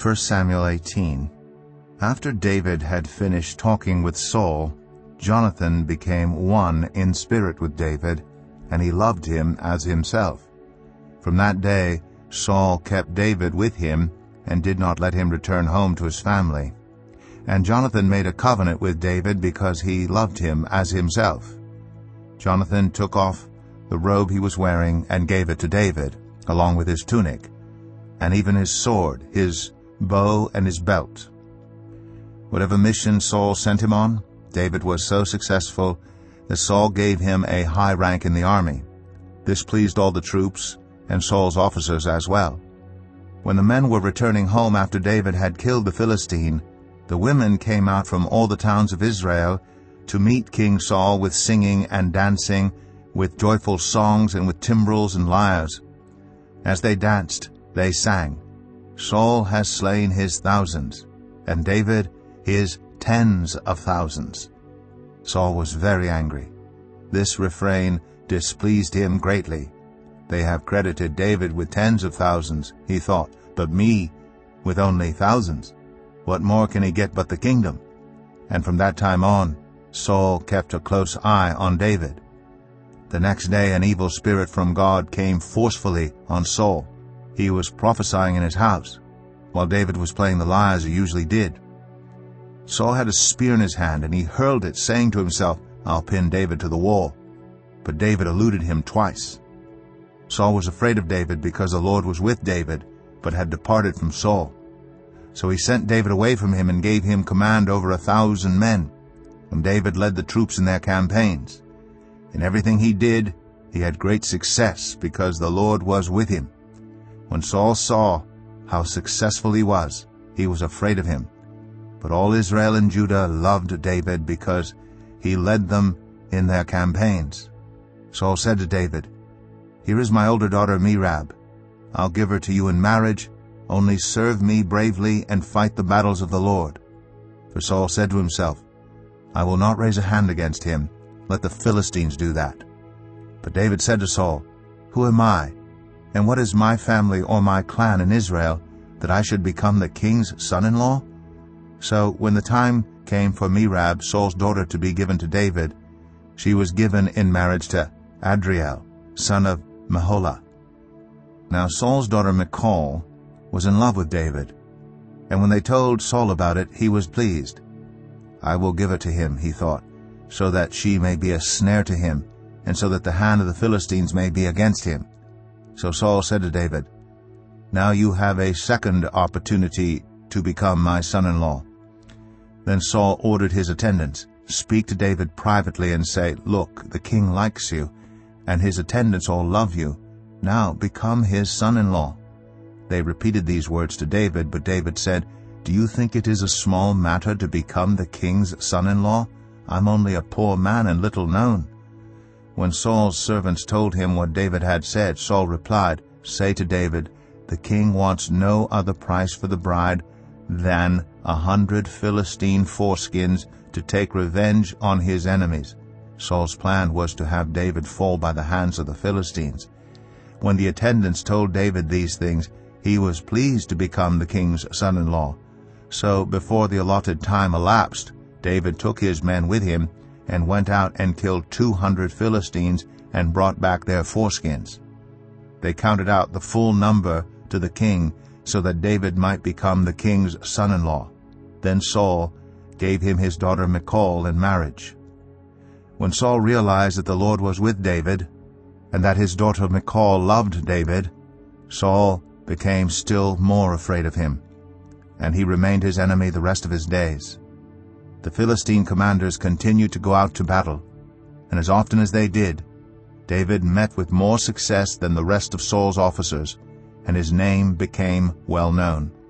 1 Samuel 18. After David had finished talking with Saul, Jonathan became one in spirit with David, and he loved him as himself. From that day Saul kept David with him, and did not let him return home to his family. And Jonathan made a covenant with David because he loved him as himself. Jonathan took off the robe he was wearing and gave it to David, along with his tunic, and even his sword, his bow, and his belt. Whatever mission Saul sent him on, David was so successful that Saul gave him a high rank in the army. This pleased all the troops and Saul's officers as well. When the men were returning home after David had killed the Philistine, the women came out from all the towns of Israel to meet King Saul with singing and dancing, with joyful songs and with timbrels and lyres. As they danced, they sang, "Saul has slain his thousands, and David his tens of thousands." Saul was very angry. This refrain displeased him greatly. They have credited David with tens of thousands, he thought, but me with only thousands. What more can he get but the kingdom? And from that time on, Saul kept a close eye on David. The next day an evil spirit from God came forcefully on Saul. He was prophesying in his house, while David was playing the lyre as he usually did. Saul had a spear in his hand, and he hurled it, saying to himself, "I'll pin David to the wall." But David eluded him twice. Saul was afraid of David because the Lord was with David, but had departed from Saul. So he sent David away from him and gave him command over 1,000 men. And David led the troops in their campaigns. In everything he did, he had great success because the Lord was with him. When Saul saw how successful he was afraid of him. But all Israel and Judah loved David because he led them in their campaigns. Saul said to David, "Here is my older daughter Merab. I'll give her to you in marriage. Only serve me bravely and fight the battles of the Lord." For Saul said to himself, "I will not raise a hand against him. Let the Philistines do that." But David said to Saul, "Who am I, and what is my family or my clan in Israel, that I should become the king's son-in-law?" So when the time came for Merab, Saul's daughter, to be given to David, she was given in marriage to Adriel, son of Meholah. Now Saul's daughter Michal was in love with David, and when they told Saul about it, he was pleased. "I will give her to him," he thought, "so that she may be a snare to him, and so that the hand of the Philistines may be against him." So Saul said to David, "Now you have a second opportunity to become my son-in-law." Then Saul ordered his attendants, "Speak to David privately and say, 'Look, the king likes you, and his attendants all love you. Now become his son-in-law.'" They repeated these words to David, but David said, "Do you think it is a small matter to become the king's son-in-law? I'm only a poor man and little known." When Saul's servants told him what David had said, Saul replied, "Say to David, 'The king wants no other price for the bride than 100 Philistine foreskins to take revenge on his enemies.'" Saul's plan was to have David fall by the hands of the Philistines. When the attendants told David these things, he was pleased to become the king's son-in-law. So before the allotted time elapsed, David took his men with him and went out and killed 200 Philistines and brought back their foreskins. They counted out the full number to the king so that David might become the king's son-in-law. Then Saul gave him his daughter Michal in marriage. When Saul realized that the Lord was with David, and that his daughter Michal loved David, Saul became still more afraid of him, and he remained his enemy the rest of his days. The Philistine commanders continued to go out to battle, and as often as they did, David met with more success than the rest of Saul's officers, and his name became well known.